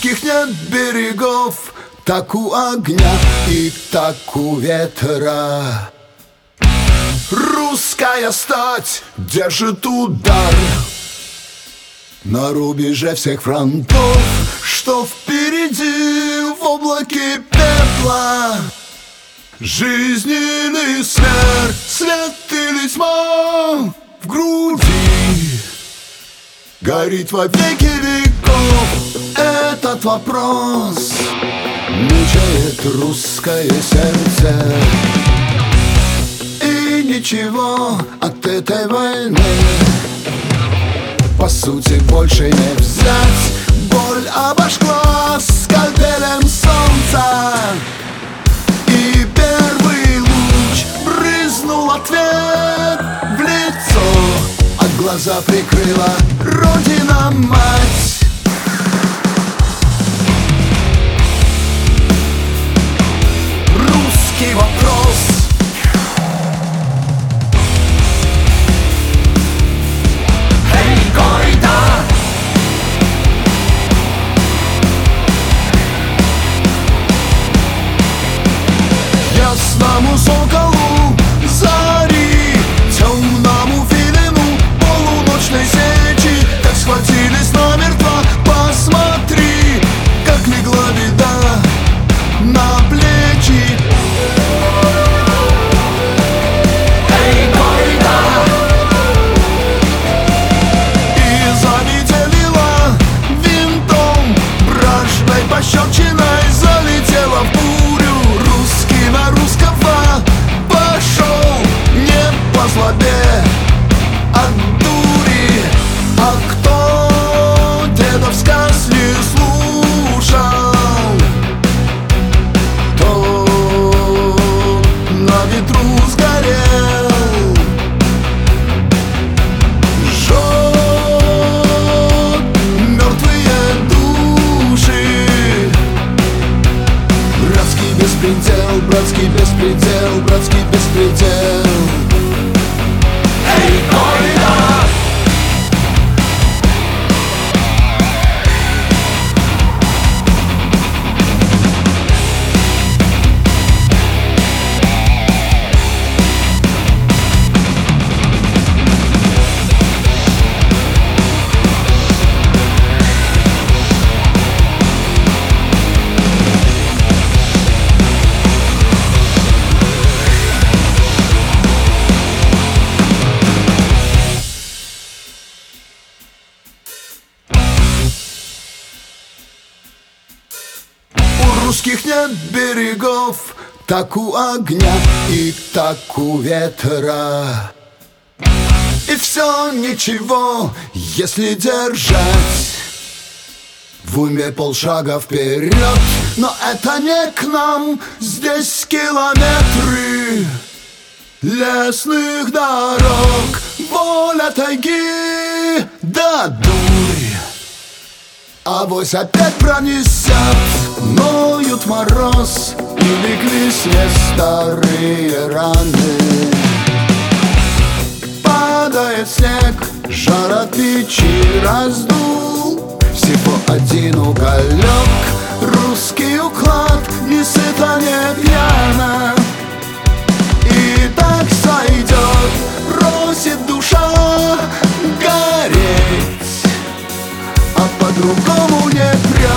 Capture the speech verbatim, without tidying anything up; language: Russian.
русских нет берегов, так у огня и так у ветра. Русская стать держит удар на рубеже всех фронтов, что впереди в облаке пепла. Жизненный смерть, свет или тьма в груди горит во веки веков. Этот вопрос мучает русское сердце. И ничего от этой войны по сути больше не взять. Боль обожгла скальпелем солнца, и первый луч брызнул ответ в лицо, а глаза прикрыла Родина-мать. Русский вопрос. Эй, Гойда! Ясному соколу зари, темному филину полуночной сечи, как схватились намертво, посмотри, как легла беда на плечи. Эй, Гойда! И заметелила винтом, брашной пощечиной залетела в бурю. Русский на русского пошел не по злобе от дури. А кто дедов сказ не слушал, то на ветру сгорел. Жжет мертвые души. Братский беспредел, братский беспредел, братский беспредел. Эй, Гойда! У русских нет берегов, так у огня и так у ветра. И все ничего, если держать в уме полшага вперед. Но это не к нам, здесь километры лесных дорог, воля тайги да дурь. Авось опять пронесет, ноют мороз, и легли с весны старые раны. Падает снег, жар от печи раздул всего один уголек. Русский уклад не сыто, не пьяно, и так сойдет. Просит душа гореть, а по-другому не прям.